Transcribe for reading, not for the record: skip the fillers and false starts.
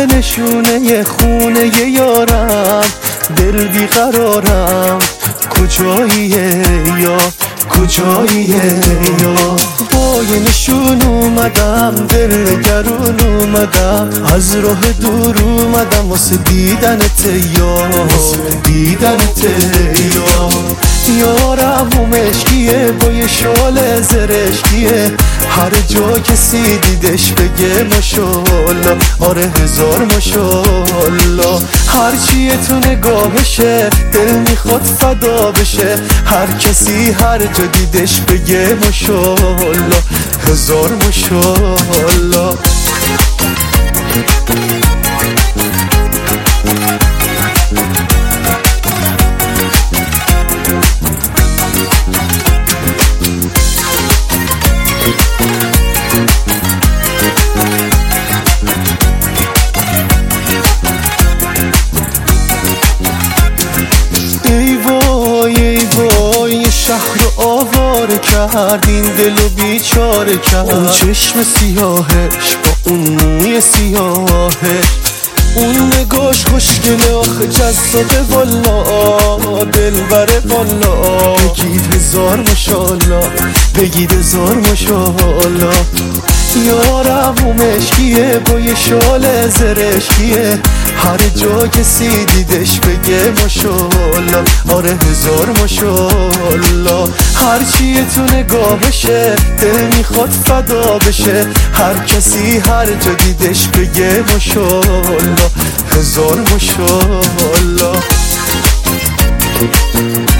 نشونه خونه یارم، دل بیقرارم کجاییه یا کجاییه یا با یه نشون اومدم، دل گرون اومدم، از راه دور اومدم واسه دیدنت یا دیدنت یا یارم و مشکیه با یه شال زرشکیه، هر جا کسی دیدش بگه ماشاءالله، آره هزار ماشاءالله. هرچیه تو نگاهشه دل میخواد فدا بشه، هر کسی هر جا دیدش بگه ماشاءالله، هزار ماشاءالله. شهر رو آواره کرد، این دل رو بیچاره کرد، اون چشم سیاهش با اون موی سیاهش، اون نگاش خوشگله آخه جذابه والا، دلبره والا، بگید هزار ماشاءالله، بگید هزار ماشاءالله. یارم و مشکیه با یه شال زرشکیه، هر جا کسی دیدش بگه ماشاءالله، آره هزار ماشاءالله. هرچیه تو نگاهشه دل میخواد فدا بشه، هر کسی هر جا دیدش بگه ماشاءالله، هزار ماشاءالله.